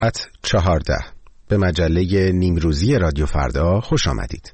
14 به مجله نیمروزی رادیو فردا خوش آمدید.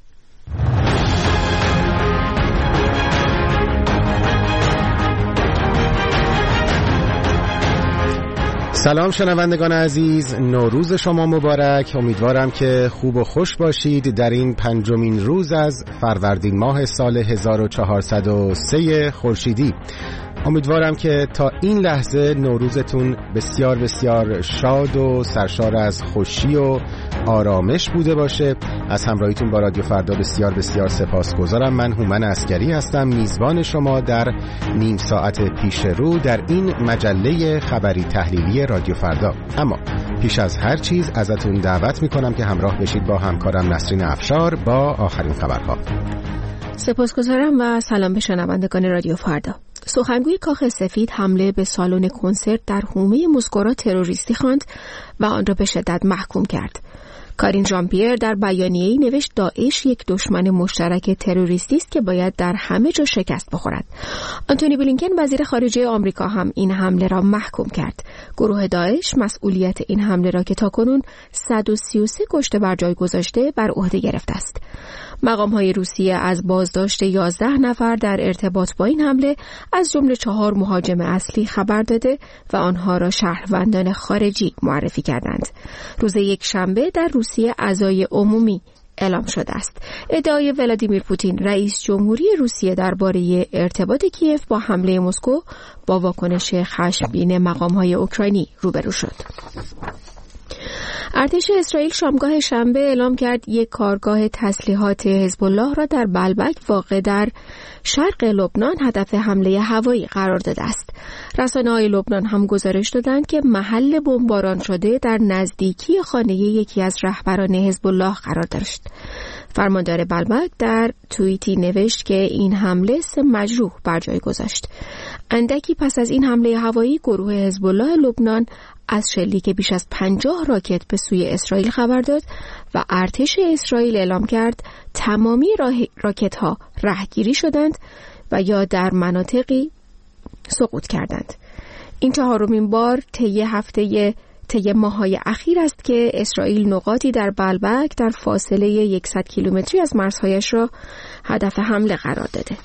سلام شنوندگان عزیز، نوروز شما مبارک. امیدوارم که خوب و خوش باشید در این پنجمین روز از فروردین ماه سال 1403 خورشیدی. امیدوارم که تا این لحظه نوروزتون بسیار بسیار شاد و سرشار از خوشی و آرامش بوده باشه. از همراهیتون با رادیو فردا بسیار بسیار سپاسگزارم. من هومن عسگری هستم، میزبان شما در نیم ساعت پیش رو در این مجله خبری تحلیلی رادیو فردا. اما پیش از هر چیز ازتون دعوت میکنم که همراه بشید با همکارم نسرین افشار با آخرین خبرها. سپاسگزارم و سلام به شنوندگان رادیو فردا. سخنگوی کاخ سفید حمله به سالن کنسرت در حومه مسکو را تروریستی خواند و آن را به شدت محکوم کرد. کارین ژان پیر در بیانیه‌ای نوشت داعش یک دشمن مشترک تروریستی است که باید در همه جا شکست بخورد. آنتونی بلینکن وزیر خارجه آمریکا هم این حمله را محکوم کرد. گروه داعش مسئولیت این حمله را که تاکنون 133 کشته بر جای گذاشته بر عهده گرفته است. مقام‌های روسیه از بازداشت 11 نفر در ارتباط با این حمله از جمله 4 مهاجم اصلی خبر داده و آنها را شهروندان خارجی معرفی کردند. روز یکشنبه در روسیه عزای عمومی اعلام شده است. ادعای ولادیمیر پوتین رئیس جمهوری روسیه درباره ارتباط کیف با حمله مسکو با واکنش خشمگین مقام‌های اوکراینی روبرو شد. ارتش اسرائیل شامگاه شنبه اعلام کرد یک کارگاه تسلیحات حزب الله را در بلبک واقع در شرق لبنان هدف حمله هوایی قرار داده است. رسانه‌های لبنان هم گزارش دادند که محل بمباران شده در نزدیکی خانه یکی از رهبران حزب الله قرار داشت. فرماندار بلبک در توییتی نوشت که این حمله 3 مجروح بر جای گذاشت. اندکی پس از این حمله هوایی گروه حزب الله لبنان از شلیک بیش از 50 راکت به سوی اسرائیل خبر داد و ارتش اسرائیل اعلام کرد تمامی راکت‌ها رهگیری شدند و یا در مناطقی سقوط کردند. این 4مین بار طی ماه‌های اخیر است که اسرائیل نقاطی در بلبک در فاصله 100 کیلومتری از مرزهایش را هدف حمله قرار داده.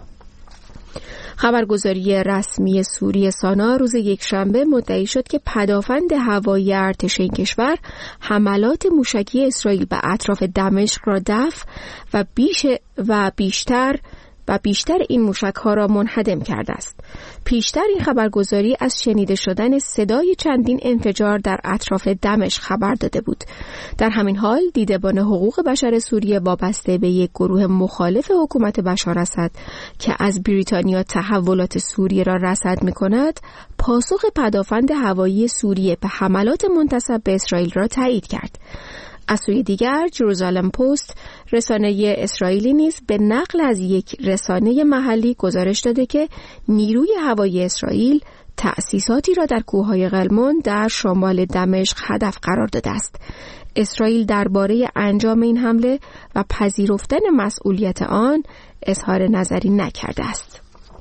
خبرگزاری رسمی سوریه سانا روز یکشنبه مدعی شد که پدافند هوایی ارتش این کشور حملات موشکی اسرائیل به اطراف دمشق را دفع و بیشتر این موشک‌ها را منهدم کرده است. پیشتر این خبرگزاری از شنیده شدن صدای چندین انفجار در اطراف دمشق خبر داده بود. در همین حال دیدبان حقوق بشر سوریه وابسته به یک گروه مخالف حکومت بشار اسد که از بریتانیا تحولات سوریه را رصد می‌کند، پاسخ پدافند هوایی سوریه به حملات منتسب به اسرائیل را تایید کرد. از سوی دیگر جروزالم پست رسانه اسرائیلی نیز به نقل از یک رسانه محلی گزارش داده که نیروی هوایی اسرائیل تأسیساتی را در کوههای قلمون در شمال دمشق هدف قرار داده است. اسرائیل درباره انجام این حمله و پذیرفتن مسئولیت آن اظهار نظری نکرده است.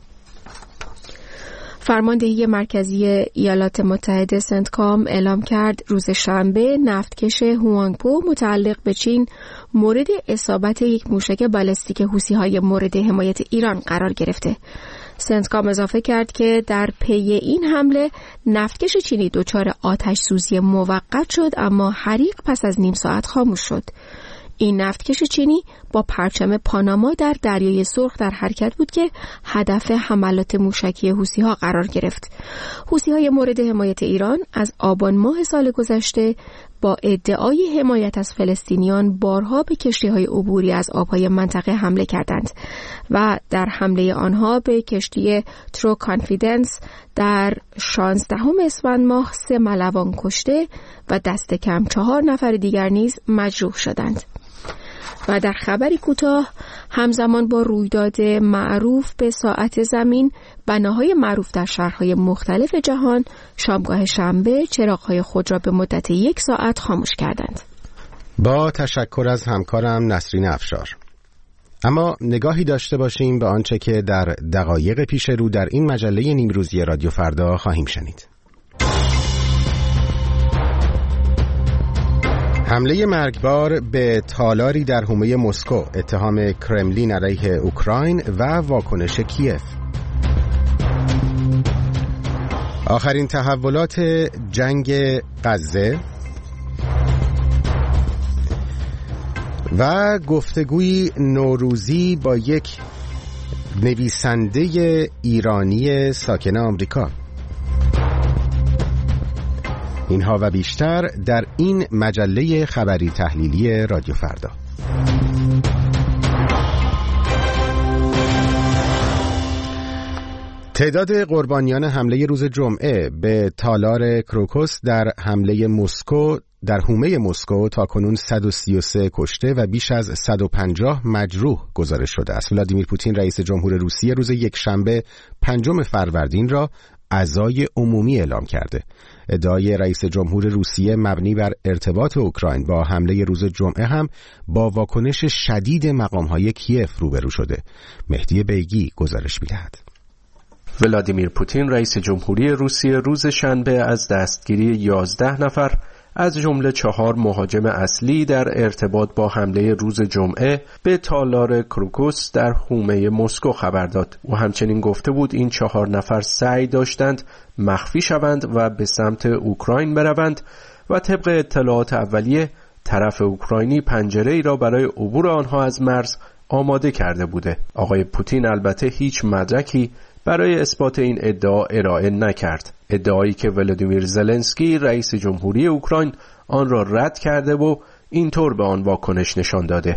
فرماندهی مرکزی ایالات متحده سنتکام اعلام کرد روز شنبه نفتکش هوانگپو متعلق به چین مورد اصابت یک موشک بالستیک حوثی‌های مورد حمایت ایران قرار گرفته. سنتکام اضافه کرد که در پی این حمله نفتکش چینی دچار آتش سوزی موقت شد اما حریق پس از نیم ساعت خاموش شد. این نفتکش چینی با پرچم پاناما در دریای سرخ در حرکت بود که هدف حملات موشکی حوثی‌ها قرار گرفت. حوثی‌های مورد حمایت ایران از آبان ماه سال گذشته با ادعای حمایت از فلسطینیان بارها به کشتی‌های عبوری از آب‌های منطقه حمله کردند و در حمله آنها به کشتی ترو کانفیدنس در 16 اسفند ماه 3 ملوان کشته و دست کم 4 نفر دیگر نیز مجروح شدند. و در خبری کوتاه همزمان با رویداد معروف به ساعت زمین، بناهای معروف در شهرهای مختلف جهان شامگاه شنبه چراغ‌های خود را به مدت 1 ساعت خاموش کردند. با تشکر از همکارم نسرین افشار. اما نگاهی داشته باشیم به آنچه که در دقایق پیش رو در این مجله نیمروزی رادیو فردا خواهیم شنید. حمله مرگبار به تالاری در حومه مسکو، اتهام کرملین علیه اوکراین و واکنش کیف. آخرین تحولات جنگ غزه و گفتگوی نوروزی با یک نویسنده ایرانی ساکن آمریکا. اینها و بیشتر در این مجله خبری تحلیلی رادیو فردا. تعداد قربانیان حمله روز جمعه به تالار کروکوس در حومه مسکو تاکنون 133 کشته و بیش از 150 مجروح گزارش شده است. ولادیمیر پوتین رئیس جمهور روسیه روز یکشنبه 5 فروردین را عزای عمومی اعلام کرده. ادعای رئیس جمهور روسیه مبنی بر ارتباط اوکراین با حمله روز جمعه هم با واکنش شدید مقام‌های کیف روبرو شده. مهدی بیگی گزارش می‌دهد. ولادیمیر پوتین رئیس جمهوری روسیه روز شنبه از دستگیری 11 نفر از جمله 4 مهاجم اصلی در ارتباط با حمله روز جمعه به تالار کروکوس در حومه مسکو خبر داد. او همچنین گفته بود این 4 نفر سعی داشتند مخفی شوند و به سمت اوکراین بروند و طبق اطلاعات اولیه طرف اوکراینی پنجره‌ای را برای عبور آنها از مرز آماده کرده بوده. آقای پوتین البته هیچ مدرکی برای اثبات این ادعا ارائه نکرد. ادعایی که ولادیمیر زلنسکی رئیس جمهوری اوکراین آن را رد کرده و اینطور به آن واکنش نشان داده.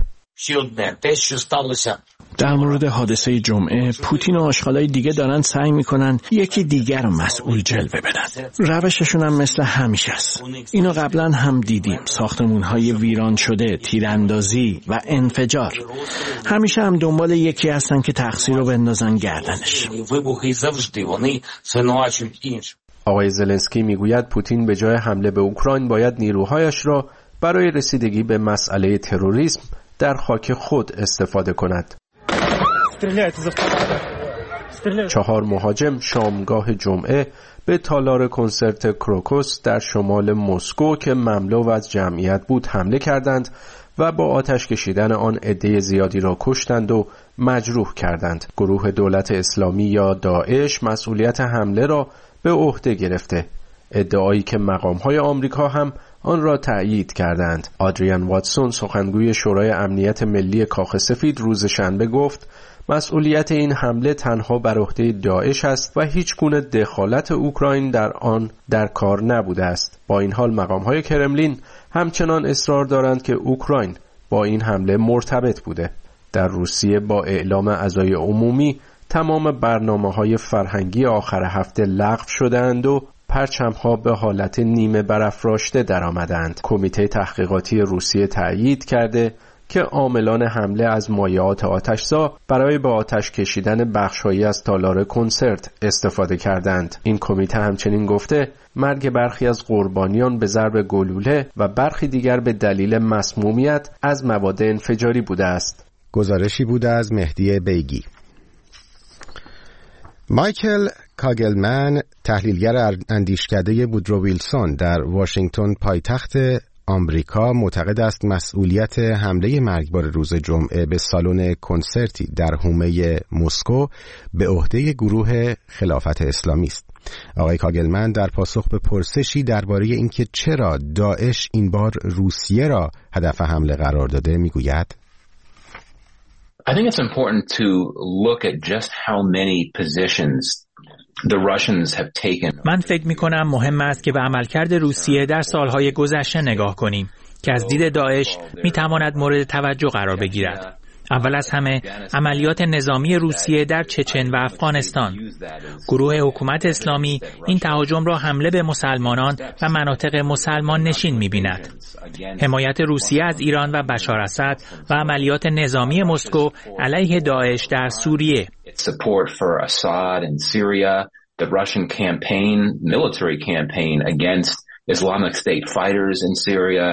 در مورد حادثه جمعه پوتین و آشغالای دیگه دارن سعی میکنن یکی دیگر رو مسئول جلوه بدن. روششون هم مثل همیشه است. اینو قبلا هم دیدیم. ساختمونهای ویران شده، تیراندازی و انفجار. همیشه هم دنبال یکی هستن که تقصیر رو بندازن گردنش. آقای زلنسکی میگوید پوتین به جای حمله به اوکراین باید نیروهایش را برای رسیدگی به مسئله تروریسم در خاک خود استفاده کند. 4 مهاجم شامگاه جمعه به تالار کنسرت کروکوس در شمال مسکو که مملو از جمعیت بود حمله کردند و با آتش کشیدن آن عده زیادی را کشتند و مجروح کردند. گروه دولت اسلامی یا داعش مسئولیت حمله را به عهده گرفته. ادعایی که مقام‌های آمریکا هم آن را تأیید کردند. آدریان واتسون سخنگوی شورای امنیت ملی کاخ سفید روز شنبه گفت مسئولیت این حمله تنها بر عهده داعش است و هیچ گونه دخالت اوکراین در آن در کار نبوده است. با این حال مقام‌های کرملین همچنان اصرار دارند که اوکراین با این حمله مرتبط بوده. در روسیه با اعلام عزای عمومی تمام برنامه‌های فرهنگی آخر هفته لغو شدند و پرچم‌ها به حالت نیمه برافراشته درآمدند. کمیته تحقیقاتی روسیه تأیید کرده که عاملان حمله از مایعات آتش‌زا برای به آتش کشیدن بخش‌هایی از تالار کنسرت استفاده کردند. این کمیته همچنین گفته مرگ برخی از قربانیان به ضرب گلوله و برخی دیگر به دلیل مسمومیت از مواد انفجاری بوده است. گزارشی بوده از مهدی بیگی. مایکل کاگلمن، تحلیلگر اندیشکده وودرو ویلسون در واشنگتن پایتخت آمریکا، معتقد است مسئولیت حمله مرگبار روز جمعه به سالن کنسرتی در حومه مسکو به عهده گروه خلافت اسلامی است. آقای کاگلمن در پاسخ به پرسشی درباره اینکه چرا داعش این بار روسیه را هدف حمله قرار داده میگوید I think it's important to look at just how many positions the Russians have taken. من فکر می‌کنم مهم است که به عملکرد روسیه در سالهای گذشته نگاه کنیم که از دید داعش می‌تواند مورد توجه قرار بگیرد. اول از همه عملیات نظامی روسیه در چچن و افغانستان. گروه حکومت اسلامی این تهاجم را حمله به مسلمانان و مناطق مسلمان نشین می‌بیند. حمایت روسیه از ایران و بشار اسد و عملیات نظامی مسکو علیه داعش در سوریه. Support for Assad in Syria, the Russian campaign, military campaign against Islamic State fighters in Syria.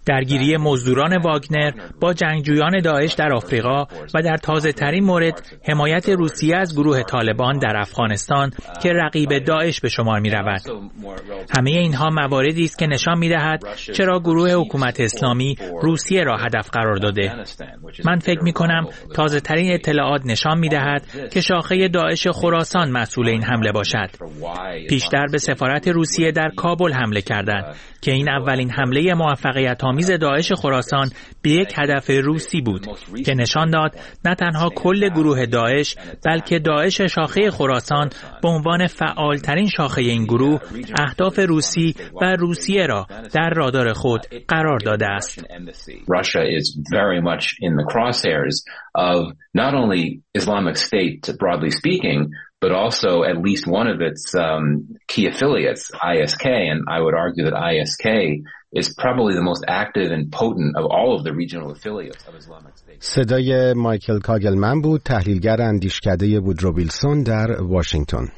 درگیری مزدوران واگنر با جنگجویان داعش در آفریقا و در تازه‌ترین مورد حمایت روسیه از گروه طالبان در افغانستان که رقیب داعش به شمار می‌رود. همه اینها مواردی است که نشان می‌دهد چرا گروه حکومت اسلامی روسیه را هدف قرار داده. من فکر می‌کنم تازه‌ترین اطلاعات نشان می‌دهد که شاخه داعش خراسان مسئول این حمله باشد. پیشتر به سفارت روسیه در کابل حمله کردند که این اولین حمله موفقیت‌آمیز داعش خراسان به یک هدف روسی بود که نشان داد نه تنها کل گروه داعش بلکه داعش شاخه خراسان به عنوان فعالترین شاخه این گروه اهداف روسی و روسیه را در رادار خود قرار داده است. Russia is very much in the crosshairs of not only Islamic State broadly speaking, but also at least one of its key affiliates, ISK, and I would argue that ISK is probably the most active and potent of all of the regional affiliates of Islamic State. صدای مایکل کاگلمن بود، تحلیلگر اندیشکده وودرو ویلسون در واشنگتن.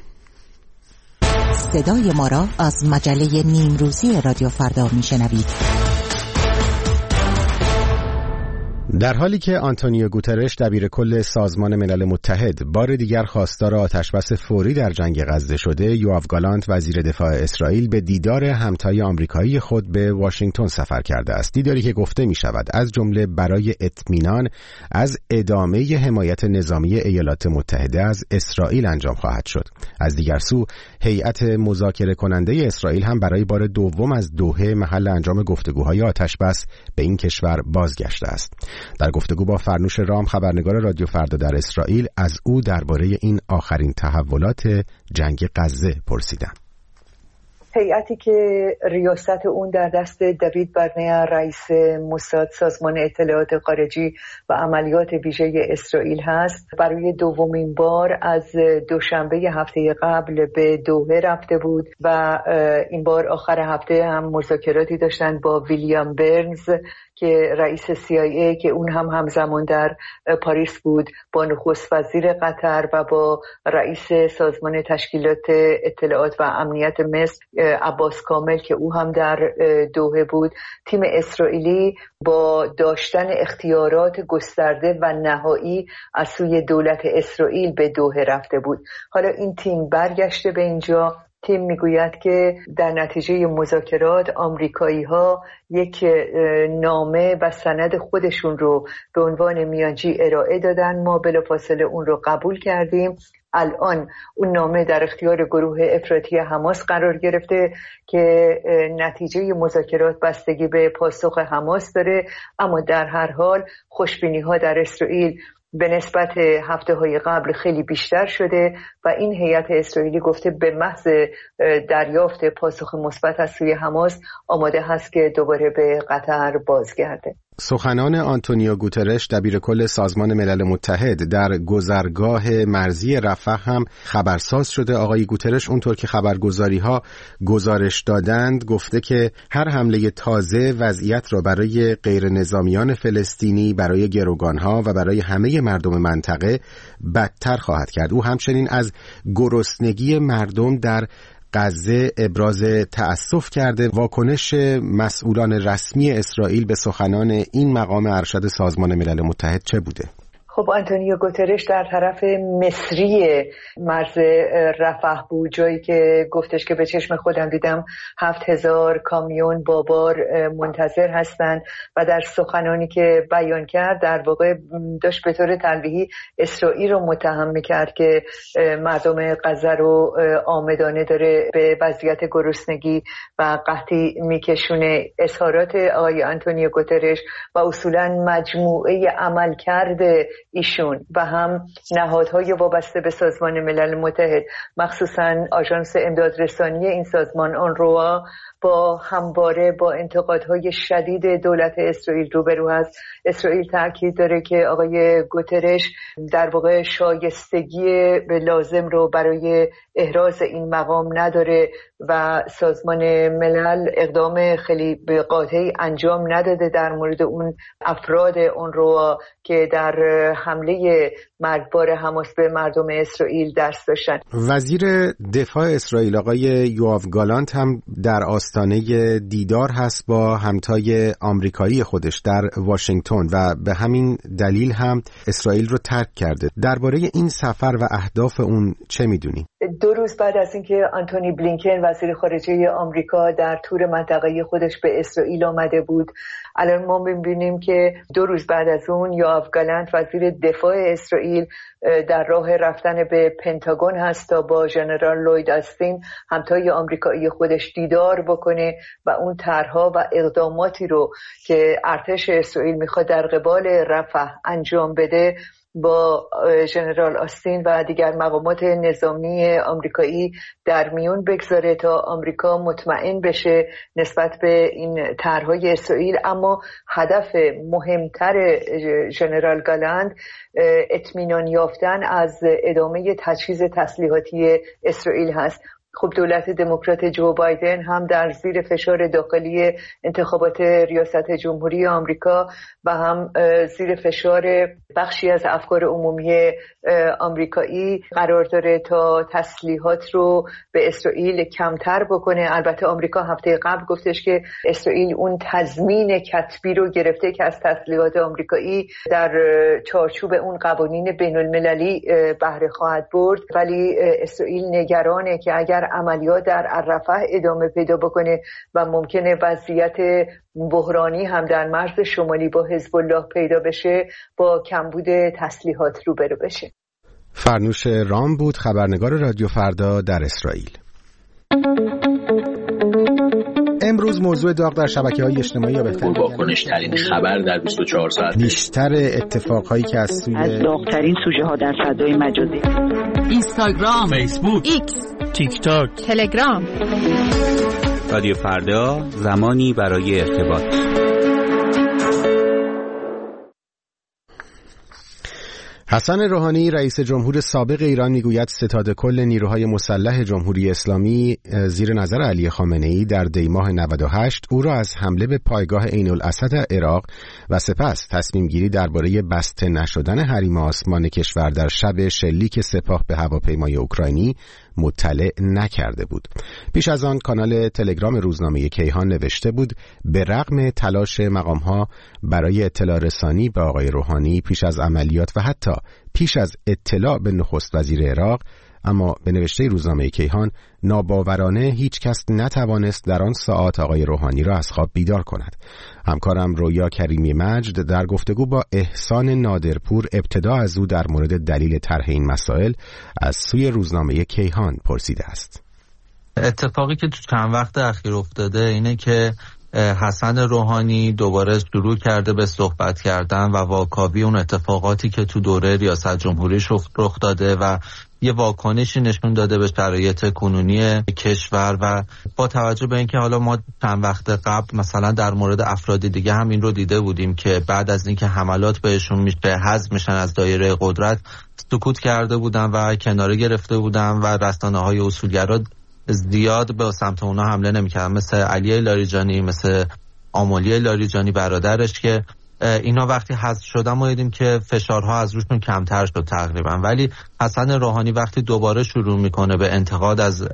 صدای ما را از مجله نیمروزی رادیو فردا میشنوید. در حالی که آنتونیو گوترش دبیرکل سازمان ملل متحد بار دیگر خواستار آتشبس فوری در جنگ غزه شده، یواو گالانت وزیر دفاع اسرائیل به دیدار همتای آمریکایی خود به واشنگتن سفر کرده است. دیداری که گفته می شود از جمله برای اطمینان از ادامه حمایت نظامی ایالات متحده از اسرائیل انجام خواهد شد. از دیگر سو هیئت مذاکره کننده اسرائیل هم برای بار دوم از دوحه محل انجام گفتگوهای آتشبس به این کشور بازگشته است. در گفتگو با فرنوش رام خبرنگار رادیو فردا در اسرائیل از او درباره این آخرین تحولات جنگ غزه پرسیدم. هیئتی که ریاست اون در دست دوید برنر رئیس موساد سازمان اطلاعات خارجی و عملیات ویژه اسرائیل هست، برای دومین بار از دوشنبه هفته قبل به دوحه رفته بود و این بار آخر هفته هم مذاکراتی داشتن با ویلیام برنز که رئیس CIA که اون هم همزمان در پاریس بود، با نخست وزیر قطر و با رئیس سازمان تشکیلات اطلاعات و امنیت مصر عباس کامل که او هم در دوحه بود. تیم اسرائیلی با داشتن اختیارات گسترده و نهایی از سوی دولت اسرائیل به دوحه رفته بود. حالا این تیم برگشته به اینجا. تیم میگوید که در نتیجه مذاکرات آمریکایی‌ها یک نامه و سند خودشون رو به عنوان میانجی ارائه دادن. ما بلافاصله اون رو قبول کردیم. الان اون نامه در اختیار گروه افراطی حماس قرار گرفته که نتیجه مذاکرات بستگی به پاسخ حماس داره، اما در هر حال خوشبینی‌ها در اسرائیل به نسبت هفته‌های قبل خیلی بیشتر شده و این هیئت اسرائیلی گفته به محض دریافت پاسخ مثبت از سوی حماس آماده هست که دوباره به قطر بازگرده. سخنان آنتونیو گوترش دبیرکل سازمان ملل متحد در گذرگاه مرزی رفح هم خبرساز شده. آقای گوترش اونطور که خبرگزاری‌ها گزارش دادند گفته که هر حمله تازه وضعیت را برای غیر نظامیان فلسطینی، برای گروگانها و برای همه مردم منطقه بدتر خواهد کرد. او همچنین از گرسنگی مردم در غزه ابراز تأسف کرده. واکنش مسئولان رسمی اسرائیل به سخنان این مقام ارشد سازمان ملل متحد چه بوده؟ خب آنتونیو گوترش در طرف مصری مرز رفح بود، جایی که گفتش که به چشم خودم دیدم 7000 کامیون با بار منتظر هستند و در سخنانی که بیان کرد در واقع داشت به طور تلویحی اسرائیل رو متهم می‌کرد که مردم غزه رو عامدانه داره به وضعیت گرسنگی و قحطی میکشونه. اظهارات آقای آنتونیو گوترش و اصولاً مجموعه عملکرد ایشون و هم نهادهای وابسته به سازمان ملل متحد، مخصوصاً آژانس امدادرسانی این سازمان اونروا، با همواره با انتقادهای شدید دولت اسرائیل روبرو هست. اسرائیل تاکید داره که آقای گوترش در واقع شایستگی لازم رو برای احراز این مقام نداره و سازمان ملل اقدام خیلی قاطعی انجام نداده در مورد اون افراد اونروا که در حمله مرگبار حماس به مردم اسرائیل دست داشتن. وزیر دفاع اسرائیل آقای یواو گالانت هم در آستانه دیدار هست با همتای آمریکایی خودش در واشنگتن و به همین دلیل هم اسرائیل رو ترک کرده. درباره این سفر و اهداف اون چه میدونی؟ 2 روز بعد از اینکه آنتونی بلینکن وزیر خارجه آمریکا در تور منطقه‌ای خودش به اسرائیل آمده بود، الان ما می‌بینیم که 2 روز بعد از اون یوآف گالانت وزیر دفاع اسرائیل در راه رفتن به پنتاگون هست تا با ژنرال لوید آستین همتای آمریکایی خودش دیدار بکنه و اون طرح‌ها و اقداماتی رو که ارتش اسرائیل میخواد در قبال رفح انجام بده با ژنرال آستین و دیگر مقامات نظامی آمریکایی در میون بگذاره تا آمریکا مطمئن بشه نسبت به این طرح‌های اسرائیل. اما هدف مهمتر ژنرال گالانت اطمینان یافتن از ادامه تجهیز تسلیحاتی اسرائیل هست. خب دولت دموکرات جو بایدن هم در زیر فشار داخلی انتخابات ریاست جمهوری آمریکا و هم زیر فشار بخشی از افکار عمومی آمریکایی قرار داره تا تسلیحات رو به اسرائیل کمتر بکنه. البته آمریکا هفته قبل گفتش که اسرائیل اون تضمین کتبی رو گرفته که از تسلیحات آمریکایی در چارچوب اون قوانین بین المللی بهره خواهد برد، ولی اسرائیل نگرانه که اگر عملیات در رفح ادامه پیدا بکنه و ممکنه وضعیت بحرانی هم در مرز شمالی با حزب الله پیدا بشه با کمبود تسلیحات روبرو بشه. فرنوش رام بود، خبرنگار رادیو فردا در اسرائیل. امروز موضوع داغ در شبکه‌های اجتماعی یا بهتر واکنش‌ترین خبر در 24 ساعت، بیشتر اتفاقهایی که از داغ‌ترین سوژه‌ها در فضای مجازی، اینستاگرام، فیسبوک، ایکس، تیک تاک، تلگرام. رادیو فردا، زمانی برای ارتباط. حسن روحانی رئیس جمهور سابق ایران میگوید ستاد کل نیروهای مسلح جمهوری اسلامی زیر نظر علی خامنه‌ای در دیماه 98 او را از حمله به پایگاه عین الاسد عراق و سپس تصمیم گیری درباره بسته نشدن حریم آسمان کشور در شب شلیک سپاه به هواپیمای اوکراینی مطلع نکرده بود. پیش از آن کانال تلگرام روزنامه کیهان نوشته بود به رغم تلاش مقام‌ها برای اطلاع رسانی به آقای روحانی پیش از عملیات و حتی پیش از اطلاع به نخست وزیر عراق، اما به نوشته روزنامه کیهان ناباورانه هیچ کس نتوانست در آن ساعات آقای روحانی را از خواب بیدار کند. همکارم رویا کریمی مجد در گفتگو با احسان نادرپور ابتدا از او در مورد دلیل طرح این مسائل از سوی روزنامه کیهان پرسیده است. اتفاقی که تو چند وقت اخیر افتاده اینه که حسن روحانی دوباره شروع کرده به صحبت کردن و واکاوی اون اتفاقاتی که تو دوره ریاست جمهوریش رخ داده و یه واکنشی نشون داده به شرایط کنونی کشور و با توجه به اینکه حالا ما چند وقت قبل مثلا در مورد افراد دیگه هم این رو دیده بودیم که بعد از اینکه حملات بهشون میشه حذف میشن از دایره قدرت سکوت کرده بودن و کناره گرفته بودن و رسانه‌های اصولگرا زیاد به سمت اونا حمله نمی‌کردن، مثل علی لاریجانی، مثل آملی لاریجانی برادرش که اینا وقتی حذف شدن ما دیدیم که فشارها از روشون کمتر شد تقریبا. ولی حسن روحانی وقتی دوباره شروع میکنه به انتقاد از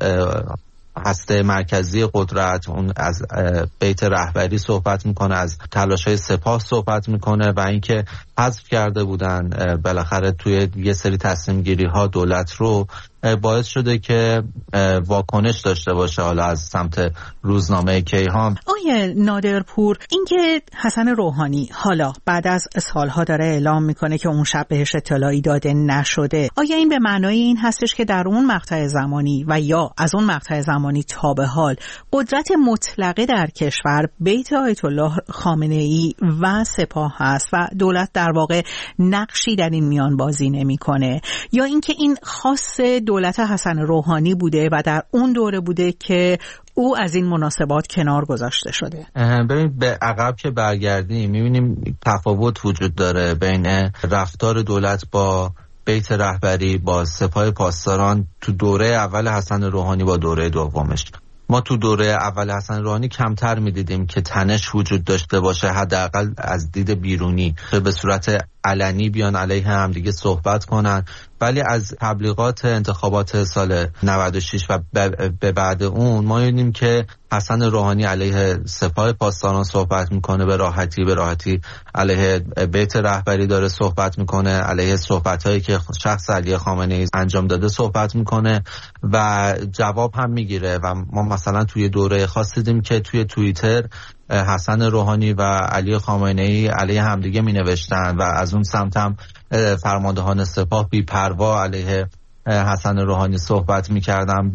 هسته مرکزی قدرت، اون از بیت رهبری صحبت میکنه، از تلاش‌های سپاه صحبت میکنه و اینکه حذف کرده بودن بالاخره توی یه سری تصمیم گیری ها دولت رو، باعث شده که واکنش داشته باشه حالا از سمت روزنامه کیهان. آیه نادرپور، اینکه حسن روحانی حالا بعد از سالها داره اعلام میکنه که اون شب بهش اطلاعی داده نشده، آیا این به معنای این هستش که در اون مقطع زمانی و یا از اون مقطع زمانی تا به حال قدرت مطلقه در کشور بیت آیت الله خامنه‌ای و سپاه هست و دولت در واقع نقشی در این میان بازی نمیکنه، یا اینکه این خاص دولت حسن روحانی بوده و در اون دوره بوده که او از این مناسبات کنار گذاشته شده؟ ببین به عقب که برگردیم میبینیم تفاوت وجود داره بین رفتار دولت با بیت رهبری، با سپاه پاسداران تو دوره اول حسن روحانی با دوره دومش. ما تو دوره اول حسن روحانی کمتر میدیدیم که تنش وجود داشته باشه، حداقل از دید بیرونی به صورت علنی بیان علیه هم دیگه صحبت کنن، ولی از تبلیغات انتخابات سال 96 و به بعد اون ما می‌بینیم که حسن روحانی علیه سپاه پاسداران صحبت میکنه، به راحتی علیه بیت رهبری داره صحبت میکنه، علیه صحبت‌هایی که شخص علی خامنه‌ای انجام داده صحبت میکنه و جواب هم میگیره. و ما مثلا توی دوره خاص دیدیم که توی توییتر حسن روحانی و علی خامنه‌ای علیه همدیگه مینوشتن و از اون سمت هم فرماندهان سپاه بی‌پروا علیه حسن روحانی صحبت می‌کردن.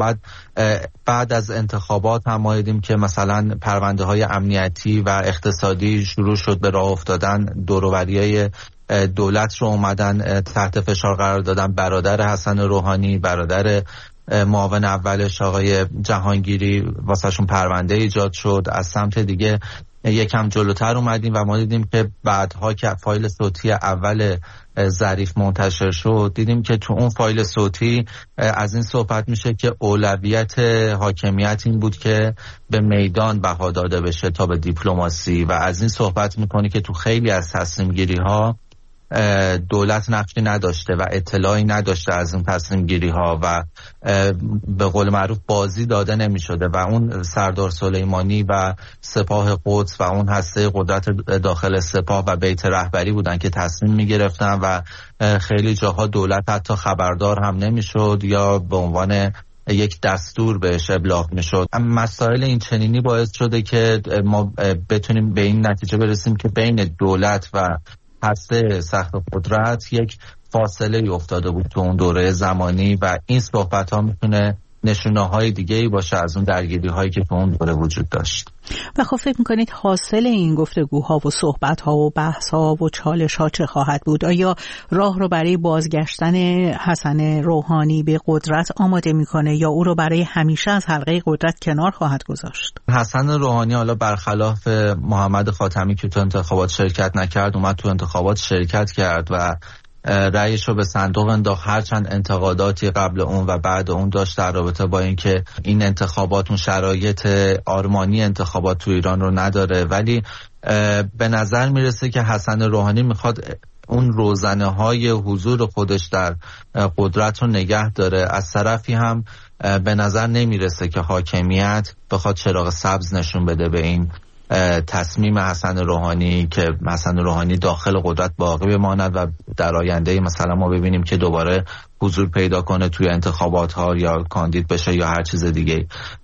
بعد از انتخابات هم ما دیدیم که مثلا پرونده‌های امنیتی و اقتصادی شروع شد به راه افتادن، دوروبریای دولت رو اومدن تحت فشار قرار دادن. برادر حسن روحانی، برادر معاون اولش آقای جهانگیری، واسهشون پرونده ایجاد شد. از سمت دیگه یکم جلوتر اومدیم و ما دیدیم که بعدها که فایل صوتی اول ظریف منتشر شد، دیدیم که تو اون فایل صوتی از این صحبت میشه که اولویت حاکمیت این بود که به میدان بها داده بشه تا به دیپلماسی، و از این صحبت میکنه که تو خیلی از تصمیم گیری ها دولت نقشی نداشته و اطلاعی نداشته از این تصمیم گیری ها و به قول معروف بازی داده نمی شده و اون سردار سلیمانی و سپاه قدس و اون هسته قدرت داخل سپاه و بیت رهبری بودن که تصمیم می گرفتن و خیلی جاها دولت حتی خبردار هم نمی شد یا به عنوان یک دستور بهش ابلاغ می شد. مسائل این چنینی باعث شده که ما بتونیم به این نتیجه برسیم که بین دولت و هسته سخت قدرت یک فاصله افتاده بود تو اون دوره زمانی و این صحبت ها میتونه نشونه های دیگه ای باشه از اون درگیری هایی که تو اون دوره وجود داشت. و خب فکر میکنید حاصل این گفتگوها و صحبت ها و بحث ها و چالش ها چه خواهد بود؟ آیا راه رو برای بازگشتن حسن روحانی به قدرت آماده میکنه یا او رو برای همیشه از حلقه قدرت کنار خواهد گذاشت؟ حسن روحانی حالا برخلاف محمد خاتمی که تو انتخابات شرکت نکرد، اومد تو انتخابات شرکت کرد و رأیش رو به صندوق انداخت. هرچند انتقاداتی قبل اون و بعد اون داشت در رابطه با اینکه این انتخابات اون شرایط آرمانی انتخابات تو ایران رو نداره، ولی به نظر میرسه که حسن روحانی میخواد اون روزنه های حضور خودش در قدرت رو نگه داره. از طرفی هم به نظر نمیرسه که حاکمیت بخواد چراغ سبز نشون بده به این تصمیم حسن روحانی که حسن روحانی داخل قدرت باقی بماند و در آینده مثلا ما ببینیم که دوباره حضور پیدا کنه توی انتخابات ها یا کاندید بشه یا هر چیز دیگه.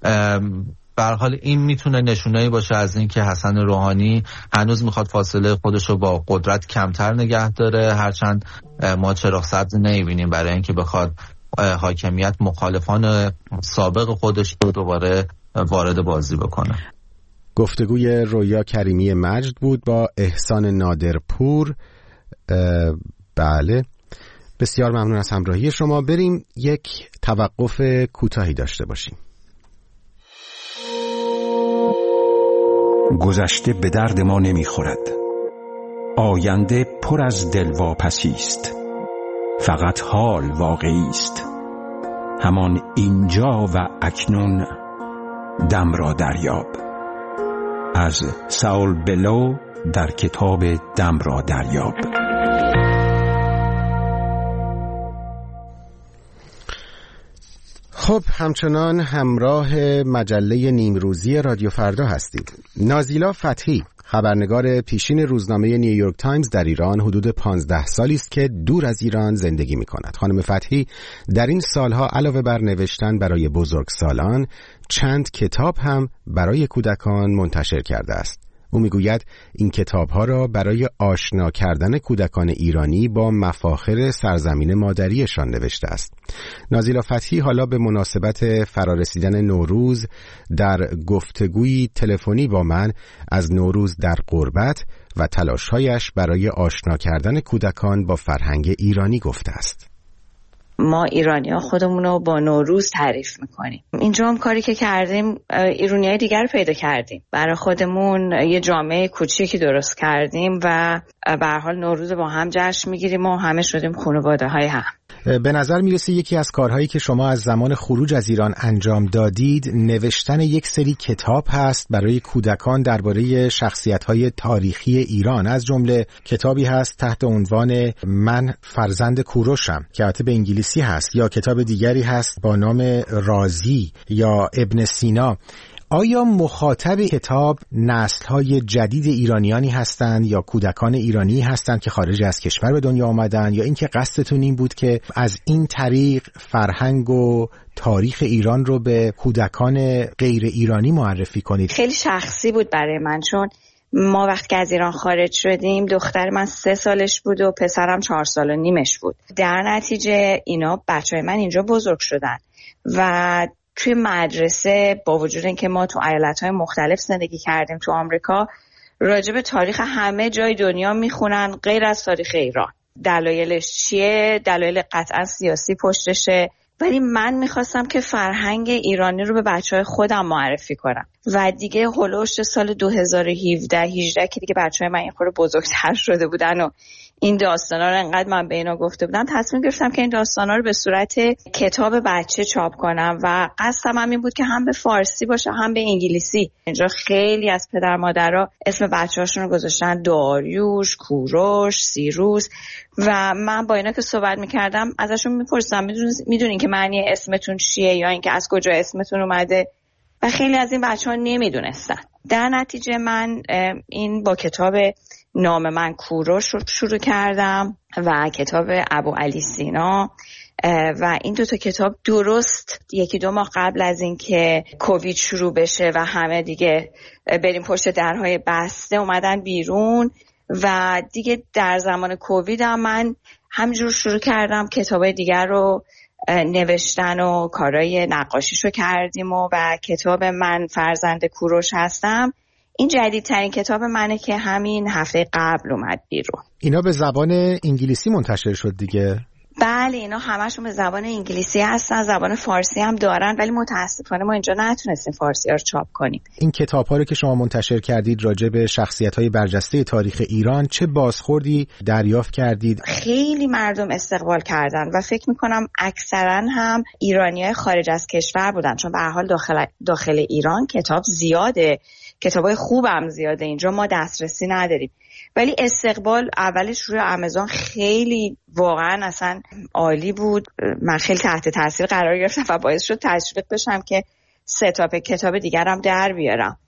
به هر حال این میتونه نشونه‌ای باشه از این که حسن روحانی هنوز میخواد فاصله خودش رو با قدرت کمتر نگه داره، هرچند ما چراغ سبز نمیبینیم برای اینکه بخواد حاکمیت مخالفان سابق خودش رو دوباره وارد بازی بکنه. گفتگوی رویا کریمی مجد بود با احسان نادرپور. بله، بسیار ممنون از همراهی شما. بریم یک توقف کوتاهی داشته باشیم. گذشته به درد ما نمیخورد، آینده پر از دلواپسی است، فقط حال واقعی است، همان اینجا و اکنون دم را دریاب. از ساول بلو در کتاب دم را دریاب. خب همچنان همراه مجله نیمروزی رادیو فردا هستید. نازیلا فتحی، خبرنگار پیشین روزنامه نیویورک تایمز در ایران، حدود 15 سالی است که دور از ایران زندگی می کند. خانم فتحی در این سالها علاوه بر نوشتن برای بزرگسالان، چند کتاب هم برای کودکان منتشر کرده است. او میگوید این کتاب‌ها را برای آشنا کردن کودکان ایرانی با مفاخر سرزمین مادریشان نوشته است. نازیلا فتحی حالا به مناسبت فرارسیدن نوروز در گفتگویی تلفنی با من از نوروز در غربت و تلاش‌هایش برای آشنا کردن کودکان با فرهنگ ایرانی گفته است. ما ایرانی‌ها خودمون رو با نوروز تعریف میکنیم. اینجا هم کاری که کردیم، ایرانی‌های دیگر رو پیدا کردیم، برای خودمون یه جامعه کوچیکی درست کردیم و به هر حال نوروز با هم جشن میگیریم و همه شدیم خانواده‌های هم. به نظر میرسه یکی از کارهایی که شما از زمان خروج از ایران انجام دادید نوشتن یک سری کتاب هست برای کودکان درباره شخصیت‌های تاریخی ایران. از جمله کتابی هست تحت عنوان من فرزند کوروشم که البته به انگلیسی هست، یا کتاب دیگری هست با نام رازی یا ابن سینا. آیا مخاطب کتاب نسل‌های جدید ایرانیانی هستند یا کودکان ایرانی هستند که خارج از کشور به دنیا آمدن، یا اینکه قصدتون این بود که از این طریق فرهنگ و تاریخ ایران رو به کودکان غیر ایرانی معرفی کنید؟ خیلی شخصی بود برای من، چون ما وقتی که از ایران خارج شدیم دختر من 3 سالش بود و پسرم 4 سال و نیمش بود. در نتیجه اینا بچه‌های من اینجا بزرگ شدن و توی مدرسه با وجود اینکه ما تو ایالت‌های مختلف زندگی کردیم تو آمریکا، راجع به تاریخ همه جای دنیا میخونن غیر از تاریخ ایران. دلایلش چیه؟ دلایل قطعا سیاسی پشتشه، ولی من میخواستم که فرهنگ ایرانی رو به بچهای خودم معرفی کنم و دیگه هولوش سال 2017-18 که دیگه بچهای من این خورده بزرگتر شده بودن و این داستانا رو انقدر من به اینا گفته بودم، تصمیم گرفتم که این داستانا رو به صورت کتاب بچه چاپ کنم و قصدم هم این بود که هم به فارسی باشه هم به انگلیسی. اینجا خیلی از پدر مادرها اسم بچه‌هاشون رو گذاشتن داریوش، کوروش، سیروس و من با اینا که صحبت می‌کردم ازشون می‌پرسیدم میدونین که معنی اسمتون چیه یا اینکه از کجا اسمتون اومده، و خیلی از این بچه‌ها نمی‌دونستن. در نتیجه من این با کتاب نام من کوروش رو شروع کردم و کتاب ابوعلی سینا و این 2 کتاب درست 1-2 ماه قبل از این که کووید شروع بشه و همه دیگه بریم پشت درهای بسته اومدن بیرون و دیگه در زمان کووید هم من همینجور شروع کردم کتابای دیگر رو نوشتن و کارهای نقاشیشو کردیم و کتاب من فرزند کوروش هستم این جدیدترین کتاب منه که همین هفته قبل اومد بیرون. اینا به زبان انگلیسی منتشر شد دیگه؟ بله اینا همشون به زبان انگلیسی هستن، زبان فارسی هم دارن، ولی متاسفانه ما اینجا نتونستیم فارسی ها رو چاپ کنیم. این کتاب ها رو که شما منتشر کردید راجع به شخصیت‌های برجسته تاریخ ایران چه بازخوردی دریافت کردید؟ خیلی مردم استقبال کردن و فکر میکنم اکثرا هم ایرانیای خارج از کشور بودن، چون به هر حال داخل ایران کتاب زیاده، کتابای خوبم زیاده، اینجا ما دسترسی نداریم، ولی استقبال اولش روی آمازون خیلی واقعا اصلا عالی بود. من خیلی تحت تاثیر قرار گرفتم و باعث شد تشویق بشم که 3 کتاب دیگرم در بیارم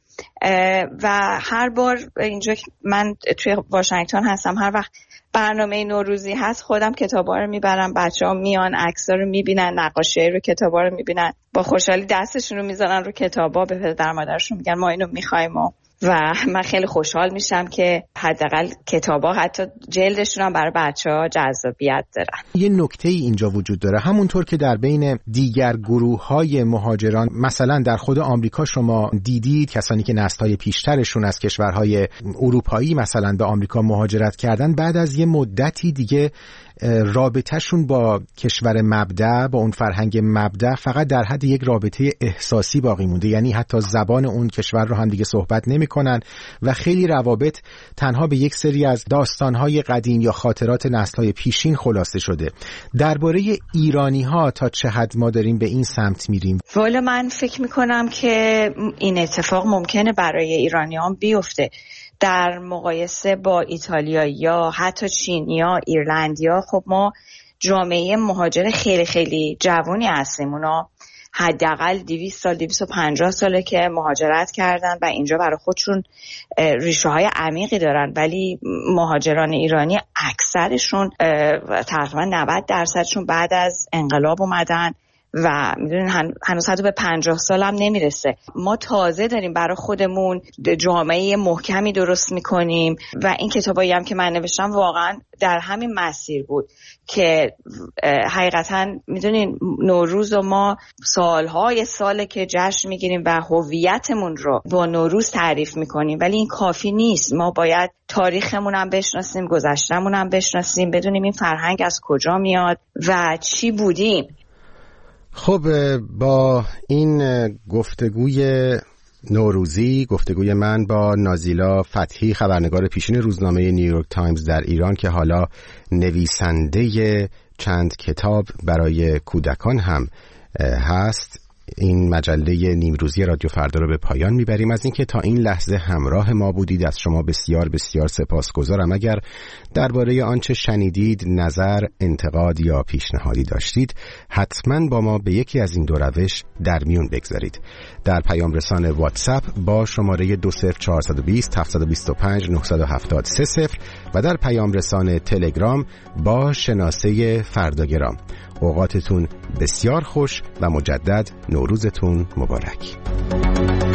و هر بار اینجا من توی واشنگتن هستم، هر وقت برنامه نوروزی هست خودم کتابا رو میبرم، بچه‌ها میان عکس‌ها رو میبینن، نقاشی رو کتابا رو میبینن، با خوشحالی دستشون رو میذارن رو کتابا، به پدر مادرشون میگن ما اینو می‌خوایم و من خیلی خوشحال میشم که حداقل کتابا حتی جلدشون هم برای بچه‌ها جذابیت دارن. یه نکته اینجا وجود داره، همونطور که در بین دیگر گروه‌های مهاجران مثلا در خود آمریکا شما دیدید کسانی که نسل‌های پیشترشون از کشورهای اروپایی مثلا به آمریکا مهاجرت کردن، بعد از یه مدتی دیگه رابطهشون با کشور مبدأ، با اون فرهنگ مبدأ فقط در حد یک رابطه احساسی باقی مونده، یعنی حتی زبان اون کشور رو هم دیگه صحبت نمی‌کنن و خیلی روابط تنها به یک سری از داستان‌های قدیم یا خاطرات نسل‌های پیشین خلاصه شده. درباره ایرانی‌ها تا چه حد ما داریم به این سمت میریم؟ والا من فکر می‌کنم که این اتفاق ممکنه برای ایرانیان بیفته. در مقایسه با ایتالیا یا حتی چینیا، ایرلندیا، خب ما جامعه مهاجر خیلی خیلی جوانی هستیم. اونا حداقل 200 سال 250 ساله که مهاجرت کردن و اینجا برای خودشون ریشه های عمیقی دارن، ولی مهاجران ایرانی اکثرشون تقریبا 90% بعد از انقلاب اومدن و میدونین هنوز حتی به 50 سال هم نمیرسه. ما تازه داریم برای خودمون جامعه محکمی درست میکنیم و این کتابایی هم که من نوشتم واقعا در همین مسیر بود که حقیقتا میدونین نوروز و ما سالهای ساله که جشن میگیریم و هویتمون رو با نوروز تعریف میکنیم، ولی این کافی نیست. ما باید تاریخمون هم بشناسیم، گذشتمون هم بشناسیم، بدونیم این فرهنگ از کجا میاد و چی بودیم. خب با این گفتگوی نوروزی، گفتگوی من با نازیلا فتحی، خبرنگار پیشین روزنامه نیویورک تایمز در ایران که حالا نویسنده چند کتاب برای کودکان هم هست. این مجله نیمروزی رادیو فردا رو به پایان میبریم. از اینکه تا این لحظه همراه ما بودید از شما بسیار بسیار سپاسگزارم. اگر درباره آنچه شنیدید نظر، انتقاد یا پیشنهادی داشتید، حتما با ما به یکی از این دو روش در میون بگذارید. در پیام رسان واتساپ با شماره 20420 725 970 و در پیام رسان تلگرام با شناسه فرداگرام. اوقاتتون بسیار خوش و مجدد نوروزتون مبارک.